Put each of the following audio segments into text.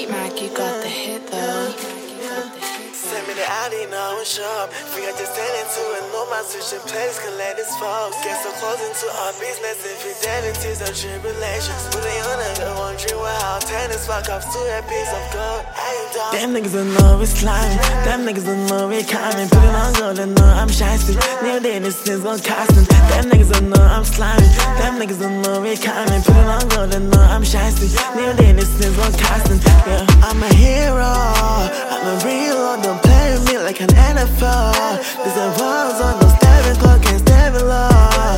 Mackie got the hit though. Send me the ID, now I'm sharp. Free, I just turn into it. No, my switching place can let this fall. Get so close into our business. Infidelities or tribulations. Put it on a good one, dream where I'll turn this fuck off to that piece of gold. Them niggas don't know it's slime. Them niggas don't know it coming. Put it on gold and know I'm shiesty. New day, this thing's gon' cost them. Them niggas don't know I'm slimy. Them niggas don't know it coming. Put it on gold and know I'm shiesty. New day, this thing's gon' cost them. Yeah, I'm a hero. I'm a real. Don't play with me like an NFL. There's a balls on the stabbing clock, can't stab it low.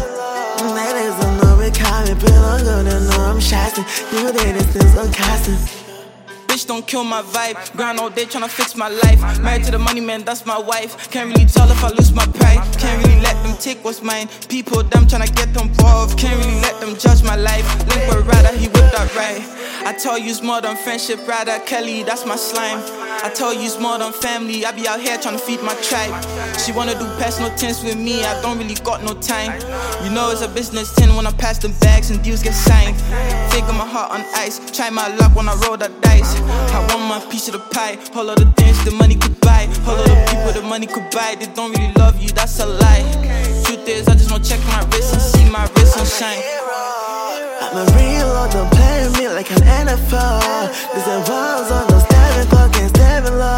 Niggas don't know it coming. Put it on gold and know I'm shiesty. New day, this thing's gon' cost them. Bitch, don't kill my vibe. Grind all day tryna fix my life. Married to the money, man, that's my wife. Can't really tell if I lose my pride. Can't really let them take what's mine. People, them tryna get involved. Can't really let them judge my life. Link with Ryder, he whipped that right. I tell you it's more than friendship, Ryder Kelly, that's my slime. I tell you it's more than family. I be out here tryna feed my tribe. She wanna do personal things with me, I don't really got no time. You know it's a business 10 when I pass them bags and deals get signed. Figure my heart on ice, try my luck when I roll the dice. I want my piece of the pie, all of the things the money could buy. All of the people the money could buy, they don't really love you, that's a lie. Truth is, I just wanna check my wrist and see my wrist on shine. I'm a real, don't play with me like an NFL. There's a balls on the stabbing clock, can't stab it low.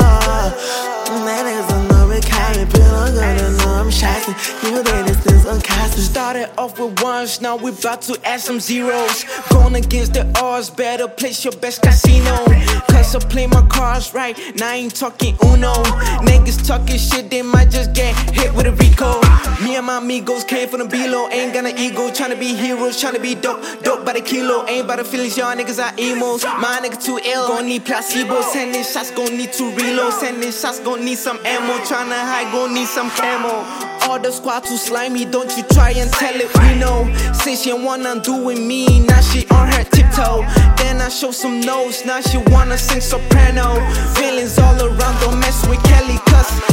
Niggas don't know it coming. Put it on gold and know I'm shiesty. New day, this thing's gon' cost them. Started off with ones, now we about to add some zeros. Going against the odds, better place your best casino. Cause I play my cards right, now I ain't talking Uno. Niggas talking shit, they might just get hit with a Rico. Me and my amigos came from the below, ain't got an ego. Tryna be heroes, tryna be dope, dope by the kilo. Ain't by the feelings, y'all niggas are emos. My nigga too ill, gon' need placebo. Sending shots, gon' need to reload. Sending shots, gon' need some ammo. Tryna hide, gon' need some camo. All the squad too slimy, don't you try and tell it, we know. Since she wanna undo with me, now she on her tiptoe. Then I show some notes, now she wanna sing soprano. Feelings all around, don't mess with Kelly, cause